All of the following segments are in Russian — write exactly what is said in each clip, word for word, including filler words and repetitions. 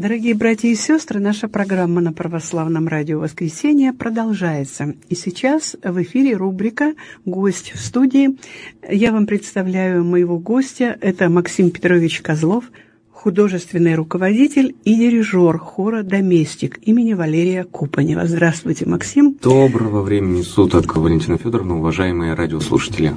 Дорогие братья и сестры, наша программа на Православном радио «Воскресенье» продолжается. И сейчас в эфире рубрика «Гость в студии». Я вам представляю моего гостя. Это Максим Петрович Козлов, художественный руководитель и дирижер хора «Доместик» имени Валерия Купанева. Здравствуйте, Максим. Доброго времени суток, Валентина Федоровна, уважаемые радиослушатели.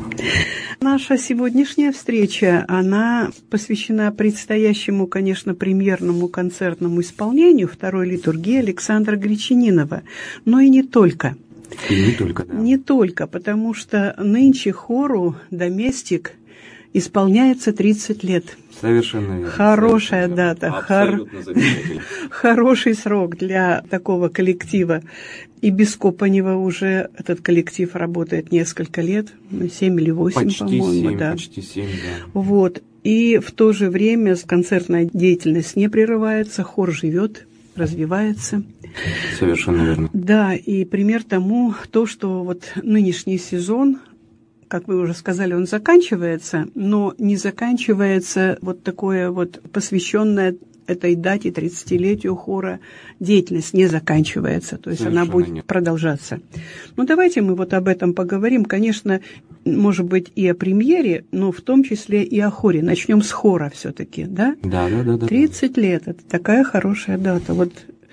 Наша сегодняшняя встреча, она посвящена предстоящему, конечно, премьерному концертному исполнению второй литургии Александра Гречанинова. Но и не только. И не только, да. Не только, потому что нынче хору «Доместик» исполняется тридцать лет. Совершенно верно. Хорошая совершенно дата. Абсолютно хор... замечательно. Хороший срок для такого коллектива. И без Купанева уже этот коллектив работает несколько лет, семь или восемь, почти по-моему. семь, да. Почти семь, да. Вот. И в то же время концертная деятельность не прерывается, хор живет, развивается. Совершенно верно. Да, и пример тому то, что вот нынешний сезон, как вы уже сказали, он заканчивается, но не заканчивается вот такое вот посвященное этой дате, тридцатилетию хора, деятельность не заканчивается, то есть Совершенно она будет нет. продолжаться. Ну, давайте мы вот об этом поговорим. Конечно, может быть, и о премьере, но в том числе и о хоре. Начнем с хора все-таки, да? Да, да, да. да тридцать лет, это такая хорошая дата. Вот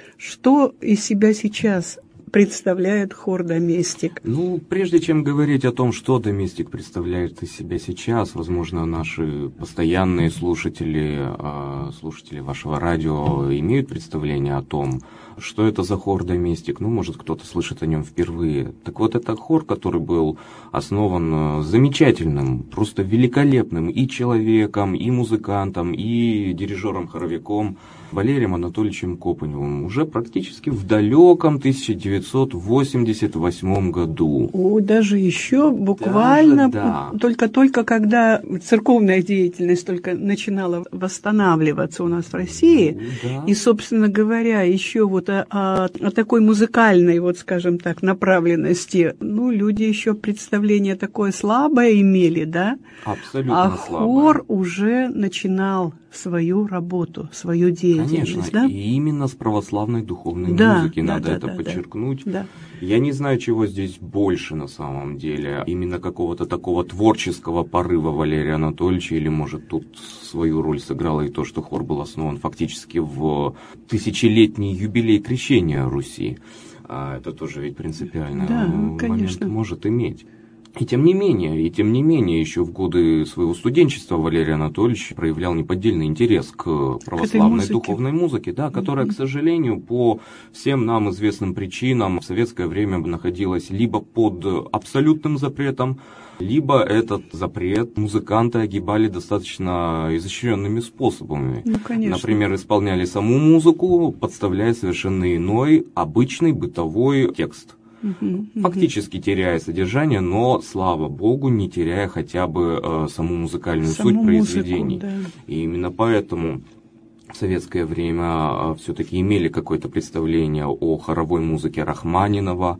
что из себя сейчас представляет хор «Доместик»? Ну, прежде чем говорить о том, что «Доместик» представляет из себя сейчас, возможно, наши постоянные слушатели, слушатели вашего радио имеют представление о том, что это за хор «Доместик». Ну, может, кто-то слышит о нем впервые. Так вот, это хор, который был основан замечательным, просто великолепным и человеком, и музыкантом, и дирижером-хоровиком Валерием Анатольевичем Купаневым уже практически в далеком тысяча девятьсот восемьдесят восьмом году. О, даже еще буквально, даже, да. только-только когда церковная деятельность только начинала восстанавливаться у нас в России, да. И, собственно говоря, еще вот о, о, о такой музыкальной, вот скажем так, направленности, ну, люди еще представление такое слабое имели, да? Абсолютно а слабое. Хор уже начинал свою работу, свою деятельность. Конечно, да? И именно с православной духовной да, музыки, да, надо да, это да, подчеркнуть. Да. Я не знаю, чего здесь больше на самом деле. Именно какого-то такого творческого порыва Валерия Анатольевича, или, может, тут свою роль сыграло и то, что хор был основан фактически в тысячелетний юбилей крещения Руси. А это тоже ведь принципиальный да, момент конечно. может иметь. И тем не менее, и тем не менее, еще в годы своего студенчества Валерий Анатольевич проявлял неподдельный интерес к православной к духовной музыке, да, которая, mm-hmm. к сожалению, по всем нам известным причинам в советское время находилась либо под абсолютным запретом, либо этот запрет музыканты огибали достаточно изощренными способами. Ну, конечно. Например, исполняли саму музыку, подставляя совершенно иной, обычный бытовой текст. Фактически теряя содержание, но, слава богу, не теряя хотя бы э, саму музыкальную саму суть произведений. Музыку, да. И именно поэтому в советское время э, все-таки имели какое-то представление о хоровой музыке Рахманинова,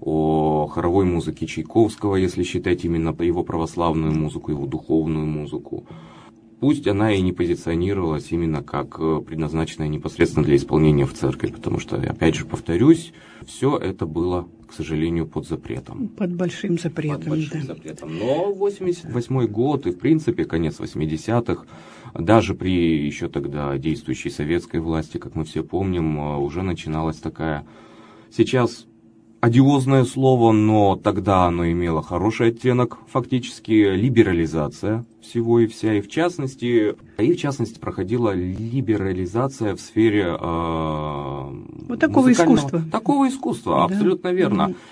о хоровой музыке Чайковского, если считать именно его православную музыку, его духовную музыку. Пусть она и не позиционировалась именно как предназначенная непосредственно для исполнения в церкви, потому что, опять же, повторюсь, все это было, к сожалению, под запретом. Под большим запретом, Под большим да. запретом. Но восемьдесят восьмой год и, в принципе, конец восьмидесятых, даже при еще тогда действующей советской власти, как мы все помним, уже начиналась такая... Сейчас... одиозное слово, но тогда оно имело хороший оттенок, фактически либерализация всего и вся, и в частности, и в частности проходила либерализация в сфере э, вот такого искусства. Такого искусства, да. абсолютно верно. Mm-hmm.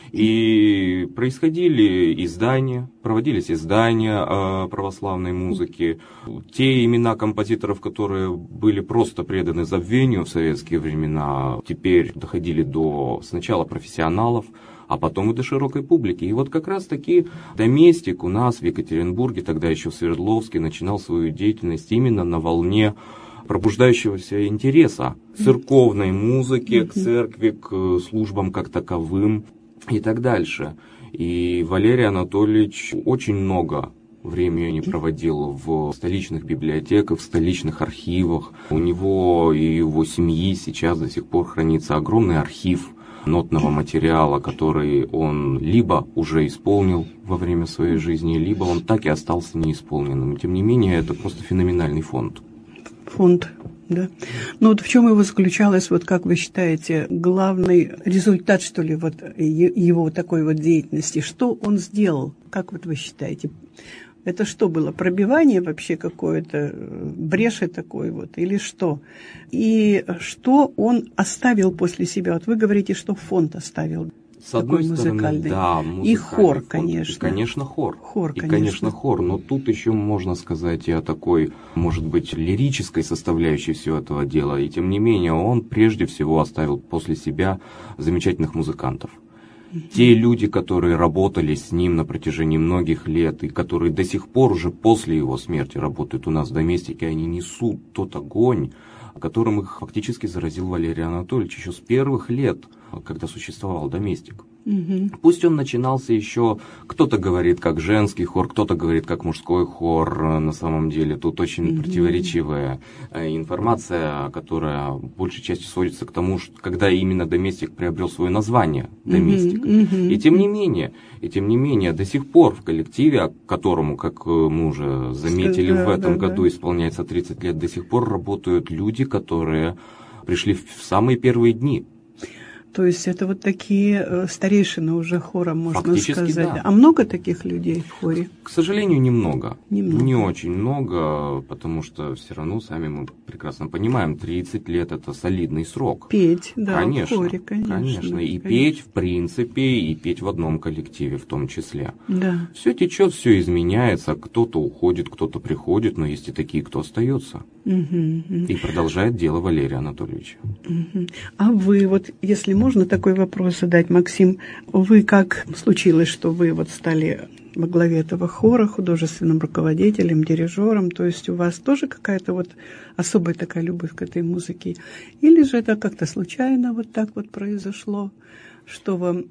И происходили издания, проводились издания э, православной музыки. Те имена композиторов, которые были просто преданы забвению в советские времена, теперь доходили до сначала профессионалов, а потом и до широкой публики. И вот как раз-таки «Доместик» у нас в Екатеринбурге, тогда еще в Свердловске, начинал свою деятельность именно на волне пробуждающегося интереса к церковной музыке, к церкви, к службам как таковым и так дальше. И Валерий Анатольевич очень много времени проводил в столичных библиотеках, в столичных архивах. У него и его семьи сейчас до сих пор хранится огромный архив нотного материала, который он либо уже исполнил во время своей жизни, либо он так и остался неисполненным. Тем не менее, это просто феноменальный фонд. Фонд, да. Ну вот в чем его заключалось, вот как вы считаете, главный результат, что ли, вот его такой вот деятельности? Что он сделал? Как вот вы считаете? Это что было? Пробивание вообще какое-то, бреши такой вот, или что? И что он оставил после себя? Вот вы говорите, что фонд оставил. С одной стороны, да, и хор, фонд. конечно. И, конечно, хор. Хор, и, конечно. конечно, хор. Но тут еще можно сказать и о такой, может быть, лирической составляющей всего этого дела. И тем не менее, он прежде всего оставил после себя замечательных музыкантов. Те люди, которые работали с ним на протяжении многих лет и которые до сих пор уже после его смерти работают у нас в Доместике, они несут тот огонь, которым их фактически заразил Валерий Анатольевич еще с первых лет, когда существовал Доместик. Угу. Пусть он начинался еще, кто-то говорит как женский хор, кто-то говорит как мужской хор, на самом деле тут очень угу. противоречивая информация, которая большей частью сводится к тому, что когда именно Доместик приобрел свое название Доместик. Угу. Угу. И тем не менее, и тем не менее, до сих пор в коллективе, которому, как мы уже заметили, да, в этом да, году да. исполняется тридцать лет, до сих пор работают люди, которые пришли в самые первые дни. То есть это вот такие старейшины уже хора, можно Фактически, сказать. Да. А много таких людей в хоре? К сожалению, немного. немного. Не очень много, потому что все равно сами мы прекрасно понимаем, тридцать лет это солидный срок. Петь, да, конечно, в хоре, конечно. Конечно, и конечно. петь в принципе, и петь в одном коллективе в том числе. Да. Все течет, все изменяется, кто-то уходит, кто-то приходит, но есть и такие, кто остается. Угу, угу. И продолжает дело Валерия Анатольевича. Угу. А вы, вот если можно такой вопрос задать, Максим, вы как случилось, что вы вот стали во главе этого хора, художественным руководителем, дирижером, то есть у вас тоже какая-то вот особая такая любовь к этой музыке? Или же это как-то случайно вот так вот произошло, что вам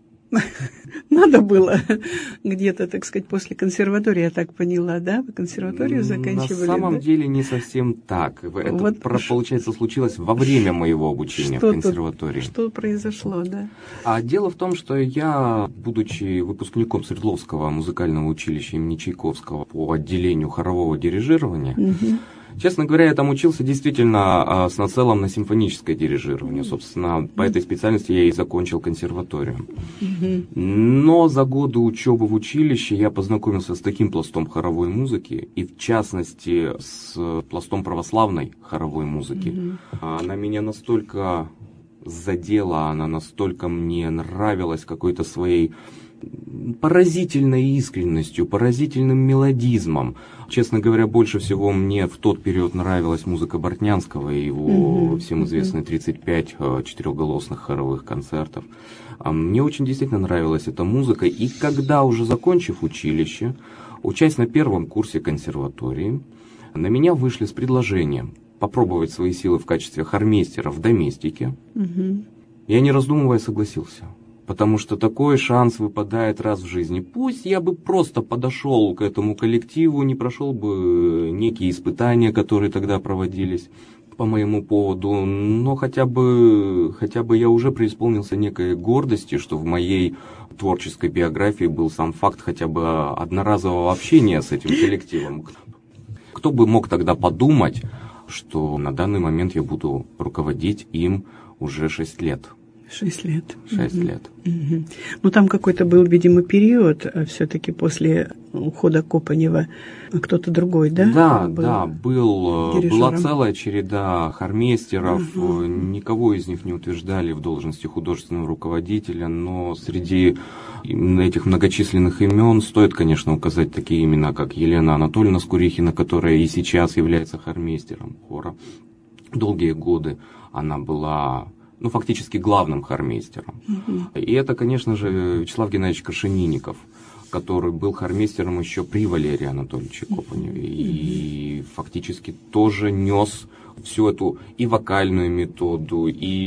надо было где-то, так сказать, после консерватории, я так поняла, да? Вы консерваторию заканчивали? На самом да? деле не совсем так. Это, вот про, получается, случилось во время моего обучения что в консерватории. Тут, что произошло, да? А дело в том, что я, будучи выпускником Свердловского музыкального училища имени Чайковского по отделению хорового дирижирования, угу. Честно говоря, я там учился действительно с нацелом на симфоническое дирижирование. Собственно, по этой специальности я и закончил консерваторию. Но за годы учебы в училище я познакомился с таким пластом хоровой музыки, и в частности с пластом православной хоровой музыки. Она меня настолько задела, она настолько мне нравилась какой-то своей поразительной искренностью, поразительным мелодизмом. Честно говоря, больше всего мне в тот период нравилась музыка Бортнянского и его mm-hmm. всем известные тридцать пять четырехголосных хоровых концертов. Мне очень действительно нравилась эта музыка, и когда уже закончив училище, учась на первом курсе консерватории, на меня вышли с предложением попробовать свои силы в качестве хормейстера в Доместике. Mm-hmm. Я, не раздумывая, согласился. Потому что такой шанс выпадает раз в жизни. Пусть я бы просто подошел к этому коллективу, не прошел бы некие испытания, которые тогда проводились по моему поводу, но хотя бы, хотя бы я уже преисполнился некой гордости, что в моей творческой биографии был сам факт хотя бы одноразового общения с этим коллективом. Кто бы мог тогда подумать, что на данный момент я буду руководить им уже шесть лет. Шесть лет. Шесть угу. лет. Угу. Ну, там какой-то был, видимо, период, все-таки после ухода Копанева, кто-то другой, да? Да, был да, был, была целая череда хормейстеров, угу. никого из них не утверждали в должности художественного руководителя, но среди этих многочисленных имен стоит, конечно, указать такие имена, как Елена Анатольевна Скурихина, которая и сейчас является хормейстером хора. Долгие годы она была... ну, фактически главным хормейстером. Uh-huh. И это, конечно же, Вячеслав Геннадьевич Крашенинников, который был хормейстером еще при Валерии Анатольевиче Копаневе. Uh-huh. И фактически тоже нес всю эту и вокальную методу,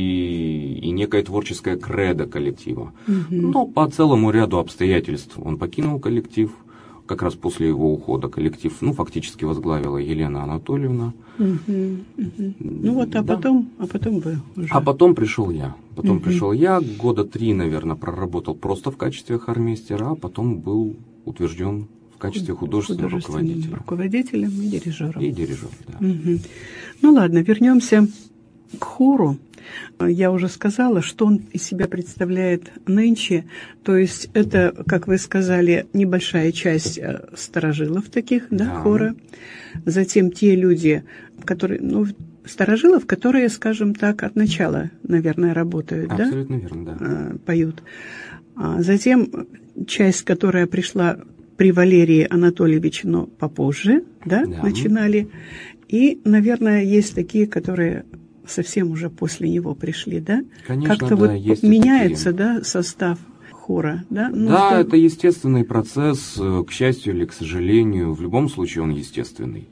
и, и некое творческое кредо коллектива. Uh-huh. Но по целому ряду обстоятельств он покинул коллектив, как раз после его ухода коллектив, ну, фактически возглавила Елена Анатольевна. Угу, угу. Ну вот, а да. потом, а потом вы уже... А потом пришел я. Потом угу. пришел я, года три, наверное, проработал просто в качестве хормейстера, а потом был утвержден в качестве художественного, художественным руководителя. руководителем и дирижером. И дирижером, да. Угу. Ну ладно, вернемся к хору. Я уже сказала, что он из себя представляет нынче. То есть это, как вы сказали, небольшая часть старожилов таких, да, да. хора. Затем те люди, которые, ну, старожилов, которые, скажем так, от начала, наверное, работают, Абсолютно да? верно, да. Поют. А затем часть, которая пришла при Валерии Анатольевиче, но попозже, да, да, начинали. И, наверное, есть такие, которые совсем уже после него пришли, да? Конечно, как-то да, вот есть меняется, да, состав хора, да? Ну, да, что... это естественный процесс, к счастью или к сожалению, в любом случае он естественный.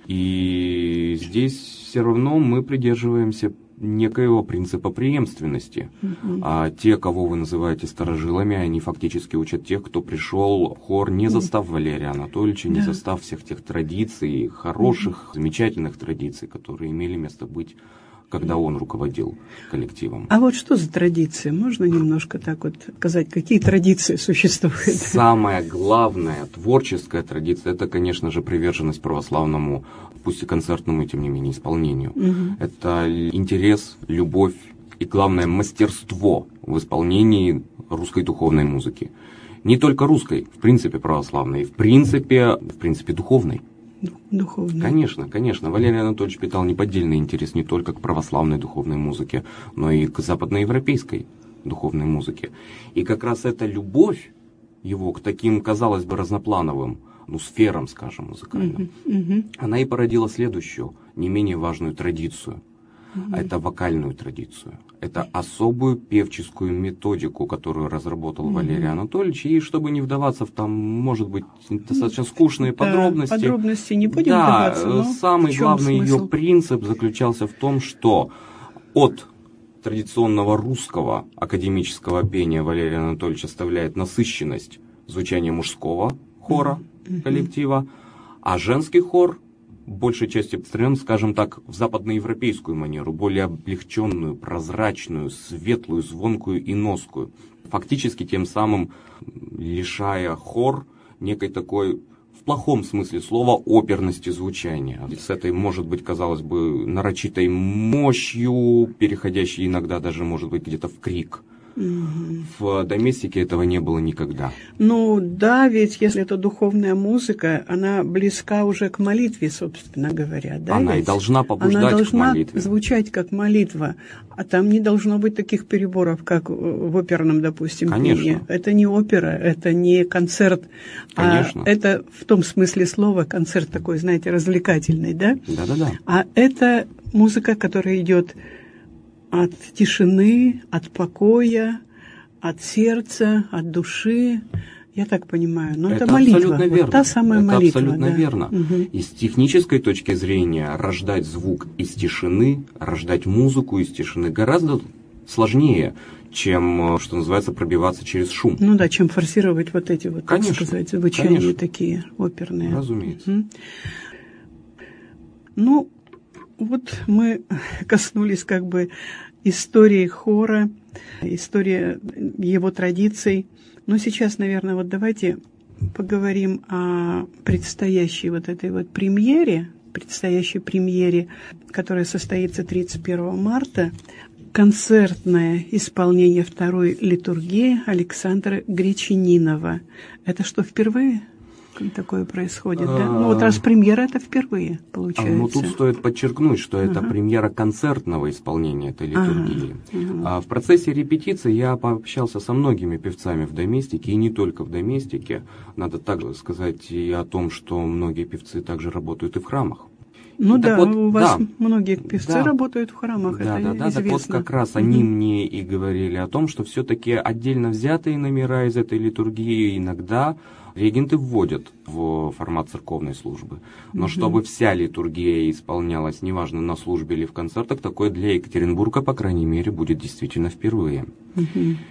И здесь все равно мы придерживаемся некоего принципа преемственности. Uh-huh. А те, кого вы называете старожилами, они фактически учат тех, кто пришел в хор, не застав uh-huh. Валерия Анатольевича, не да. застав всех тех традиций, хороших, uh-huh. замечательных традиций, которые имели место быть, когда он руководил коллективом. А вот что за традиции? Можно немножко так вот сказать, какие традиции существуют? Самая главная творческая традиция – это, конечно же, приверженность православному, пусть и концертному, тем не менее, исполнению. Угу. Это интерес, любовь и, главное, мастерство в исполнении русской духовной музыки. Не только русской, в принципе, православной, в принципе, в принципе, духовной. Духовной. Конечно, конечно. Валерий Анатольевич питал неподдельный интерес не только к православной духовной музыке, но и к западноевропейской духовной музыке. И как раз эта любовь его к таким, казалось бы, разноплановым, ну, сферам, скажем, музыкальным, uh-huh, uh-huh. она и породила следующую, не менее важную традицию. Uh-huh. Это вокальную традицию. Это особую певческую методику, которую разработал uh-huh. Валерий Анатольевич. И чтобы не вдаваться в там, может быть, достаточно скучные да, подробности. Подробности не будем да, вдаваться. Но самый главный смысл? ее принцип заключался в том, что от традиционного русского академического пения Валерий Анатольевич оставляет насыщенность звучания мужского хора, uh-huh. коллектива, а женский хор большей части построен, скажем так, в западноевропейскую манеру, более облегченную, прозрачную, светлую, звонкую и носкую, фактически тем самым лишая хор некой такой, в плохом смысле слова, оперности звучания. С этой, может быть, казалось бы, нарочитой мощью, переходящей иногда даже, может быть, где-то в крик. Угу. В доместике этого не было никогда. Ну да, ведь если это духовная музыка, она близка уже к молитве, собственно говоря. Да, она ведь? и должна побуждать она должна к молитве. Звучать как молитва. А там не должно быть таких переборов, как в оперном, допустим, Конечно. пении. Это не опера, это не концерт. Конечно. А это в том смысле слова концерт такой, знаете, развлекательный, да? Да-да-да. А это музыка, которая идет от тишины, от покоя, от сердца, от души. Я так понимаю. Но это, это молитва. Абсолютно верно. Вот та самая это молитва. абсолютно да. верно. Угу. И с технической точки зрения рождать звук из тишины, рождать музыку из тишины гораздо сложнее, чем, что называется, пробиваться через шум. Ну да, чем форсировать вот эти вот, конечно, так сказать, звучания конечно. такие оперные. Разумеется. Угу. Ну, вот мы коснулись как бы истории хора, истории его традиций. Но сейчас, наверное, вот давайте поговорим о предстоящей вот этой вот премьере, предстоящей премьере, которая состоится тридцать первого марта. Концертное исполнение второй литургии Александра Гречанинова. Это что, впервые такое происходит, да? Ну вот раз премьера, это впервые получается. Ну тут стоит подчеркнуть, что это ага. премьера концертного исполнения этой литургии. Ага. Ага. В процессе репетиции я пообщался со многими певцами в доместике, и не только в доместике. Надо также сказать и о том, что многие певцы также работают и в храмах. Ну так да, вот, у вас да, многие певцы да, работают в храмах, да, это да, да, известно. Так вот как раз они mm-hmm. мне и говорили о том, что все-таки отдельно взятые номера из этой литургии иногда регенты вводят в формат церковной службы. Но mm-hmm. чтобы вся литургия исполнялась, неважно, на службе или в концертах, такое для Екатеринбурга, по крайней мере, будет действительно впервые. Mm-hmm.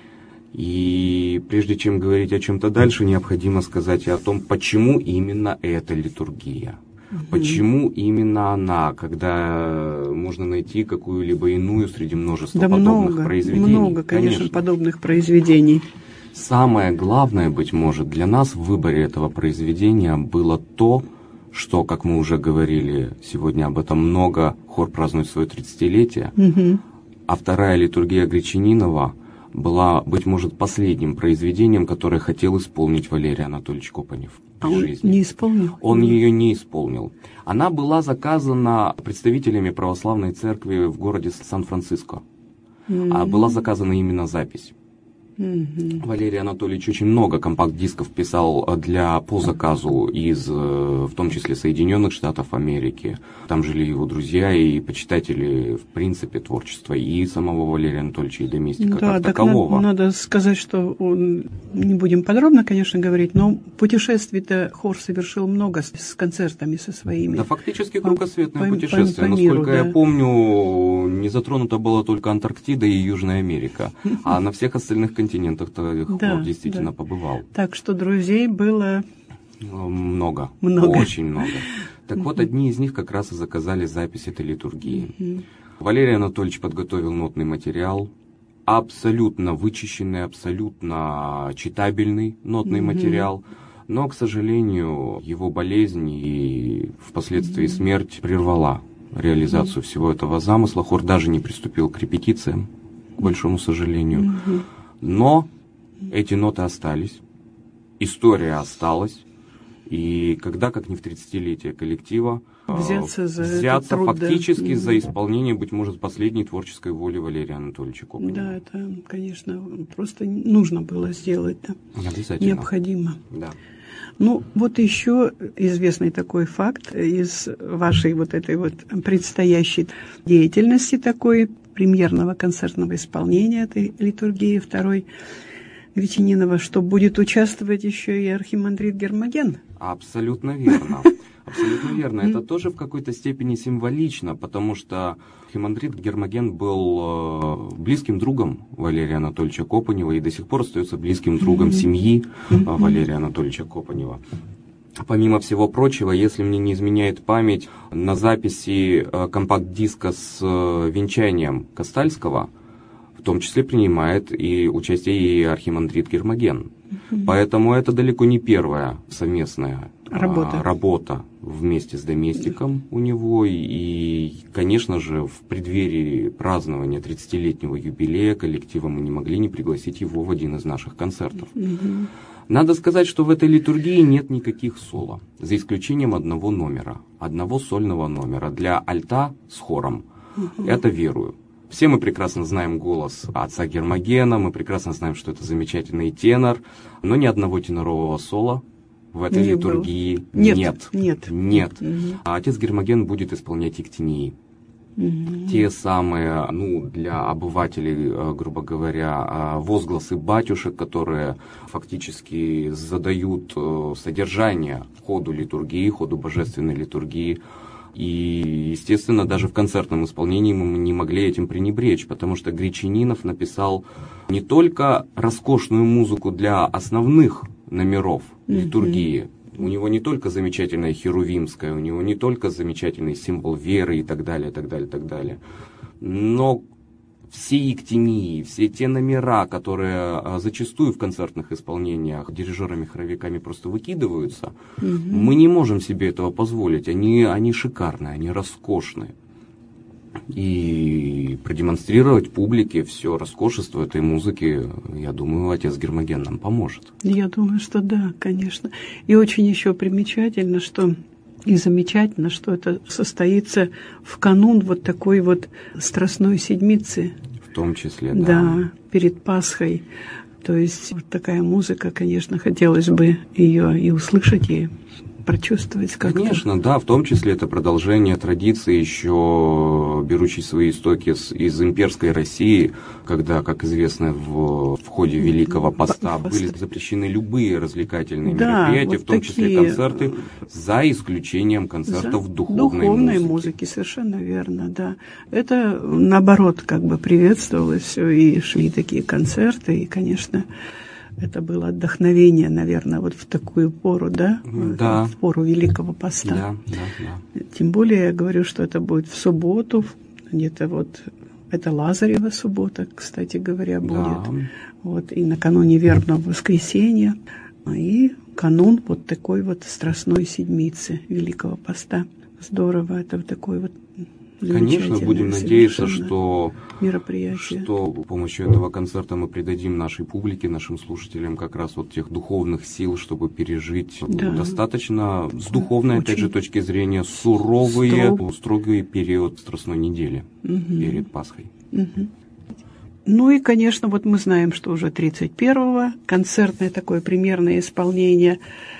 И прежде чем говорить о чем-то дальше, необходимо сказать и о том, почему именно эта литургия. Угу. Почему именно она, когда можно найти какую-либо иную среди множества да подобных много, произведений? Много, конечно, конечно, подобных произведений. Самое главное, быть может, для нас в выборе этого произведения было то, что, как мы уже говорили, сегодня об этом много, хор празднует свое тридцатилетие, угу. а вторая литургия Гречанинова была, быть может, последним произведением, которое хотел исполнить Валерий Анатольевич Копанев а в он жизни. Не исполнил? Он ее не исполнил. Она была заказана представителями православной церкви в городе Сан-Франциско. Mm-hmm. А была заказана именно запись. Mm-hmm. Валерий Анатольевич очень много компакт-дисков писал для, по заказу из, в том числе, Соединенных Штатов Америки. Там жили его друзья и почитатели, в принципе, творчества и самого Валерия Анатольевича, и Доместика, да, как так такового. Надо, надо сказать, что он, не будем подробно, конечно, говорить, но путешествий-то хор совершил много с, с концертами со своими. Да, фактически кругосветное по, путешествие. по, по Насколько миру, я да. помню, не затронута была только Антарктида и Южная Америка, а на всех остальных континентах-то хор да, действительно да. побывал. Так что друзей было много, много. Очень много. Так вот, одни из них как раз и заказали запись этой литургии. Валерий Анатольевич подготовил нотный материал, абсолютно вычищенный, абсолютно читабельный нотный материал, но, к сожалению, его болезнь и впоследствии смерть прервала реализацию всего этого замысла. Хор даже не приступил к репетициям, к большому сожалению. Но эти ноты остались, история осталась, и когда, как не в тридцатилетие коллектива, взяться, за взяться труд, фактически да. за исполнение, быть может, последней творческой воли Валерия Анатольевича Копанева. Да, это, конечно, просто нужно было сделать. Да. Обязательно. Необходимо. Да. Ну, вот еще известный такой факт из вашей вот этой вот предстоящей деятельности такой, премьерного концертного исполнения этой литургии второй Гречанинова, что будет участвовать еще и архимандрит Гермоген. Абсолютно верно. Абсолютно верно. Это тоже в какой-то степени символично, потому что архимандрит Гермоген был близким другом Валерия Анатольевича Копанева и до сих пор остается близким другом mm-hmm. семьи mm-hmm. Валерия Анатольевича Копанева. Помимо всего прочего, если мне не изменяет память, на записи компакт-диска с венчанием Костальского в том числе принимает и участие и архимандрит Гермоген. Mm-hmm. Поэтому это далеко не первая совместная работа, а, работа вместе с Доместиком у него. И, и, конечно же, в преддверии празднования тридцатилетнего юбилея коллектива мы не могли не пригласить его в один из наших концертов. Mm-hmm. Надо сказать, что в этой литургии нет никаких соло, за исключением одного номера, одного сольного номера для альта с хором. Mm-hmm. Это верую. Все мы прекрасно знаем голос отца Гермогена, мы прекрасно знаем, что это замечательный тенор, но ни одного тенорового соло в этой не литургии нет. Нет. Нет. нет. Угу. А отец Гермоген будет исполнять иктинии. Угу. Те самые, ну, для обывателей, грубо говоря, возгласы батюшек, которые фактически задают содержание ходу литургии, ходу божественной литургии. И, естественно, даже в концертном исполнении мы не могли этим пренебречь, потому что Гречанинов написал не только роскошную музыку для основных номеров mm-hmm. литургии, у него не только замечательная херувимская, у него не только замечательный символ веры и так далее, так далее, так далее, но все иктинии, все те номера, которые зачастую в концертных исполнениях дирижерами-хоровиками просто выкидываются, угу. мы не можем себе этого позволить. Они, они шикарные, они роскошные. И продемонстрировать публике все роскошество этой музыки, я думаю, отец Гермоген нам поможет. Я думаю, что да, конечно. И очень еще примечательно, что... И замечательно, что это состоится в канун вот такой вот Страстной Седмицы. В том числе, да. Да, перед Пасхой. То есть вот такая музыка, конечно, хотелось бы ее и услышать, и прочувствовать как-то. Конечно, да, в том числе это продолжение традиции, еще берущей свои истоки с, из имперской России, когда, как известно, в, в ходе Великого Поста были запрещены любые развлекательные да, мероприятия, вот в том числе концерты, за исключением концертов за духовной, духовной музыки. музыки. Совершенно верно, да. Это, наоборот, как бы приветствовалось все, и шли такие концерты, и, конечно, это было отдохновение, наверное, вот в такую пору, да? Да. В пору Великого Поста. Да, да, да. Тем более, я говорю, что это будет в субботу, где-то вот, это Лазарева суббота, кстати говоря, будет. Да. Вот, и накануне вербного воскресенья, и канун вот такой вот Страстной Седмицы Великого Поста. Здорово, это такой вот Конечно, будем надеяться, что, мероприятие. что с помощью этого концерта мы придадим нашей публике, нашим слушателям как раз вот тех духовных сил, чтобы пережить да. достаточно с духовной, Очень опять же, точки зрения, суровые, Строг. строгий период Страстной недели угу. перед Пасхой. Угу. Ну и, конечно, вот мы знаем, что уже тридцать первого концертное такое примерное исполнение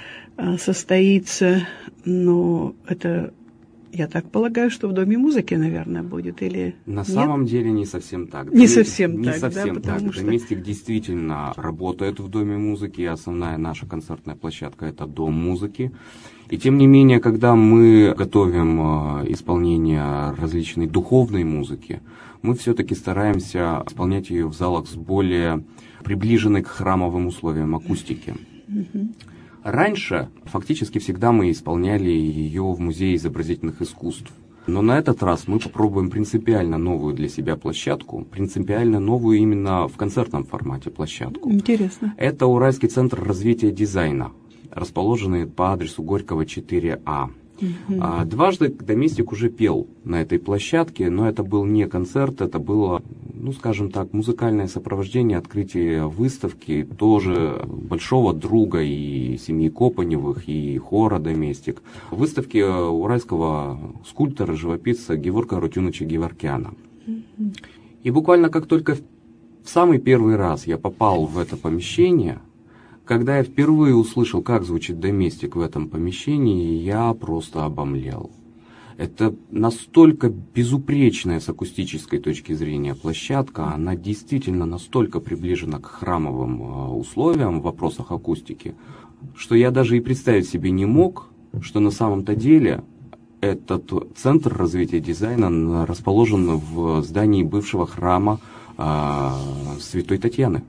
состоится, но это... Я так полагаю, что в Доме музыки, наверное, будет, или На нет? самом деле не совсем так. Не совсем не так, совсем да, так. потому что... Доместик действительно работает в Доме музыки, основная наша концертная площадка – это Дом музыки. И тем не менее, когда мы готовим исполнение различной духовной музыки, мы все-таки стараемся исполнять ее в залах с более приближенной к храмовым условиям акустики. Mm-hmm. Раньше фактически всегда мы исполняли ее в Музее изобразительных искусств. Но на этот раз мы попробуем принципиально новую для себя площадку, принципиально новую именно в концертном формате площадку. Интересно. Это Уральский центр развития дизайна, расположенный по адресу Горького четыре А. Uh-huh. Дважды Доместик уже пел на этой площадке, но это был не концерт, это было, ну скажем так, музыкальное сопровождение открытия выставки тоже большого друга и семьи Копаневых, и хора Доместик, выставки уральского скульптора, живописца Геворга Арутюновича Геворкяна. Uh-huh. И буквально как только в самый первый раз я попал в это помещение, когда я впервые услышал, как звучит Доместик в этом помещении, я просто обомлел. Это настолько безупречная с акустической точки зрения площадка, она действительно настолько приближена к храмовым условиям в вопросах акустики, что я даже и представить себе не мог, что на самом-то деле этот центр развития дизайна расположен в здании бывшего храма э, Святой Татьяны.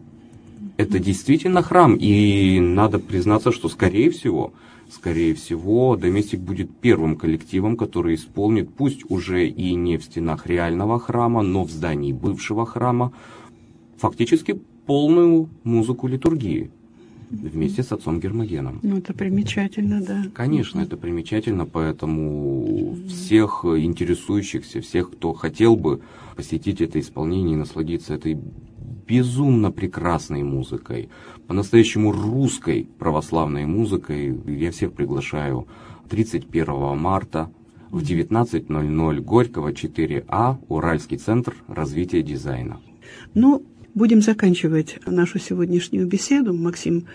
Это действительно храм, и надо признаться, что скорее всего, скорее всего, Доместик будет первым коллективом, который исполнит, пусть уже и не в стенах реального храма, но в здании бывшего храма, фактически полную музыку литургии вместе с отцом Гермогеном. Ну, это примечательно, да. Конечно, это примечательно, поэтому всех интересующихся, всех, кто хотел бы посетить это исполнение и насладиться этой безумно прекрасной музыкой, по-настоящему русской православной музыкой, я всех приглашаю тридцать первого марта в девятнадцать ноль ноль Горького четыре А, Уральский центр развития дизайна. Ну, будем заканчивать нашу сегодняшнюю беседу, Максим.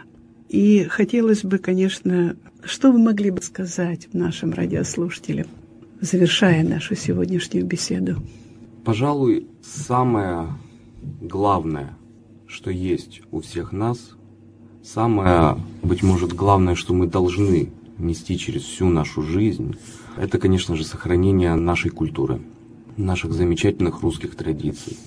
И хотелось бы, конечно, что вы могли бы сказать нашим радиослушателям, завершая нашу сегодняшнюю беседу? Пожалуй, самое главное, что есть у всех нас, самое, быть может, главное, что мы должны нести через всю нашу жизнь, это, конечно же, сохранение нашей культуры, наших замечательных русских традиций.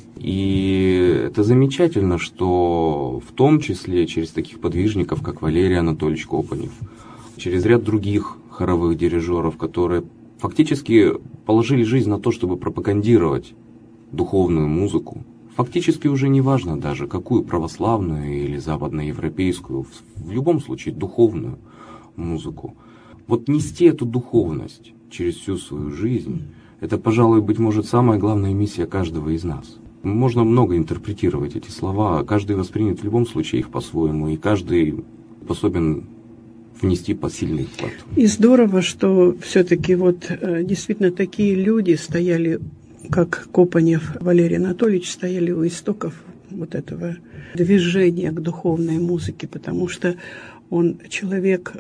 И это замечательно, что в том числе через таких подвижников, как Валерий Анатольевич Копанев, через ряд других хоровых дирижеров, которые фактически положили жизнь на то, чтобы пропагандировать духовную музыку, фактически уже не важно даже, какую православную или западноевропейскую, в любом случае духовную музыку. Вот нести эту духовность через всю свою жизнь, это, пожалуй, быть может, самая главная миссия каждого из нас. Можно много интерпретировать эти слова, каждый воспримет в любом случае их по-своему, и каждый способен внести посильный вклад. И здорово, что все-таки вот действительно такие люди стояли, как Копанев Валерий Анатольевич, стояли у истоков вот этого движения к духовной музыке, потому что он человек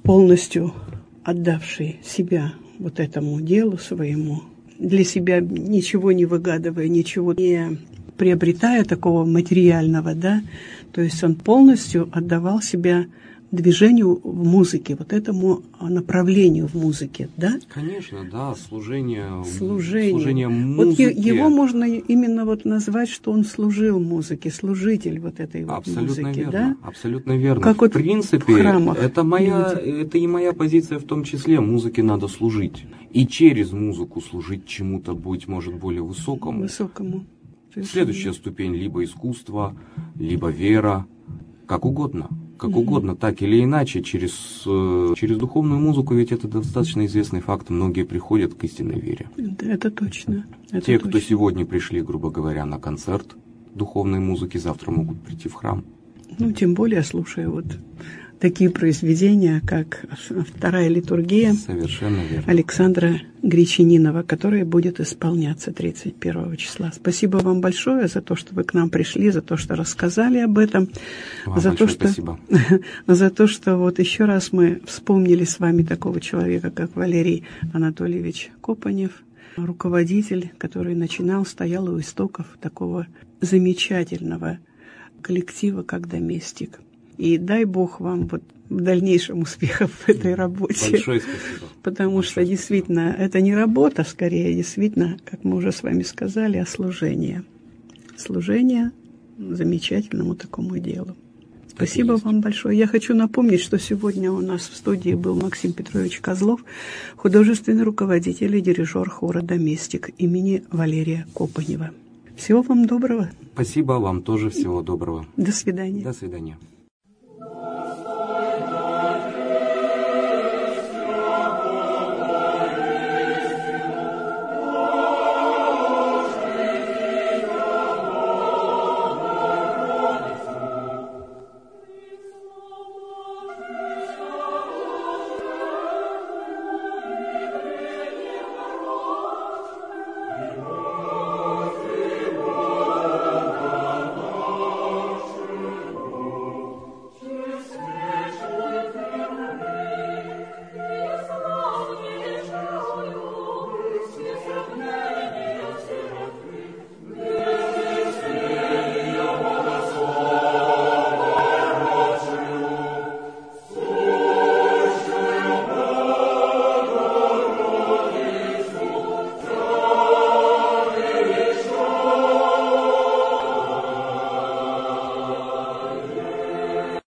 полностью отдавший себя вот этому делу своему, для себя ничего не выгадывая, ничего не приобретая такого материального, да, то есть он полностью отдавал себя движению в музыке, вот этому направлению в музыке, да? Конечно, да, служение, служение. служение музыке. Вот его можно именно вот назвать, что он служил музыке, служитель вот этой вот абсолютно музыки, верно, да? Абсолютно верно. Как в вот принципе, в храмах это моя, люди. это и моя позиция в том числе. Музыке надо служить. И через музыку служить чему-то, быть может, более высокому. Высокому. Следующая ступень либо искусство, либо вера, как угодно. Как mm-hmm. угодно, так или иначе, через, через духовную музыку, ведь это достаточно известный факт, многие приходят к истинной вере. Это, это точно. Это Те, точно. кто сегодня пришли, грубо говоря, на концерт духовной музыки, завтра могут прийти в храм. Ну, тем более, слушая вот такие произведения, как «Вторая литургия» Совершенно верно. Александра Гречанинова, которая будет исполняться тридцать первого числа. Спасибо вам большое за то, что вы к нам пришли, за то, что рассказали об этом. Вам за большое то, что, спасибо. За то, что вот еще раз мы вспомнили с вами такого человека, как Валерий Анатольевич Копанев, руководитель, который начинал, стоял у истоков такого замечательного коллектива, как «Доместик». И дай Бог вам вот в дальнейшем успехов в этой работе. Большое спасибо. Потому Большое что действительно спасибо. Это не работа, скорее, действительно, как мы уже с вами сказали, а служение. Служение замечательному такому делу. Спасибо вам большое. Я хочу напомнить, что сегодня у нас в студии был Максим Петрович Козлов, художественный руководитель и дирижер хора «Доместик» имени Валерия Копанева. Всего вам доброго. Спасибо вам тоже, всего доброго. До свидания. До свидания.